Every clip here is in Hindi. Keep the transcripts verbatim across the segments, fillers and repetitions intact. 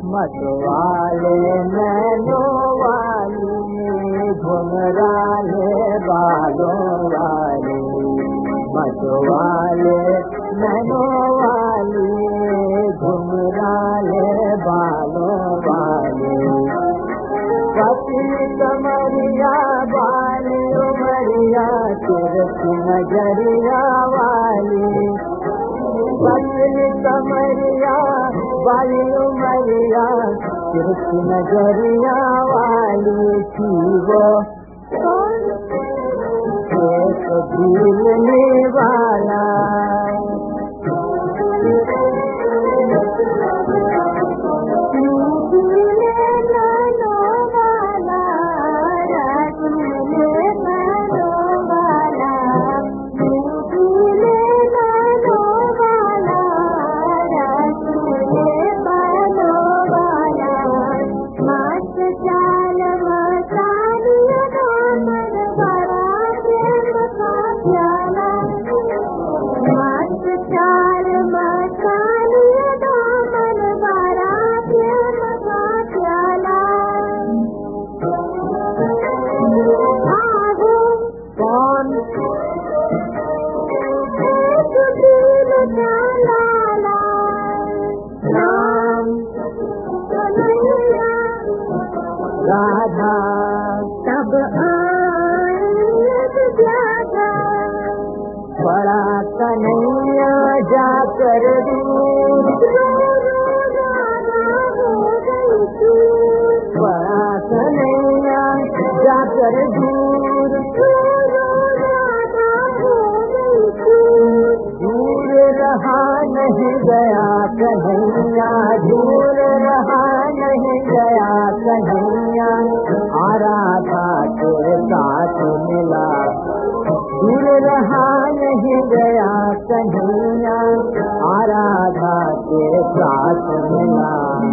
मतवाले नैनों वाली घुंघराले बालों वाली, मतवाले नैनों वाली घुंघराले बालों वाली, पतली कमरिया वाली उमरिया तिरछी नजरिया वाली, पतली कमरिया वाली उमरिया तिरछी नजरिया वाली थी वो एक भूलने वाला। राधा तब बड़ा कन्हैया जाकर दूर, बड़ा कन्हैया जाकर दूर, दूर रहा नहीं गया कन्हैया, दूर रहा नहीं गया कन्हैया, आ राधा के साथ मिला, दूर रहा नहीं गया कन्हैया, आ राधा के साथ मिला।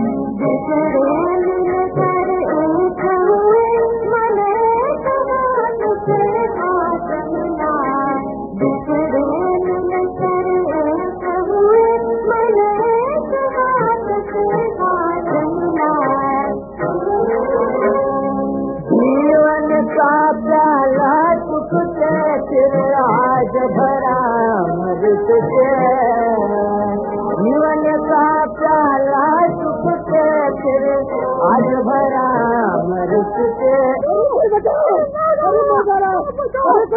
जीवन का प्याला सुख से फिर आज भरा अमृत से, जीवन का प्याला सुख से फिर आज भरा अमृत से,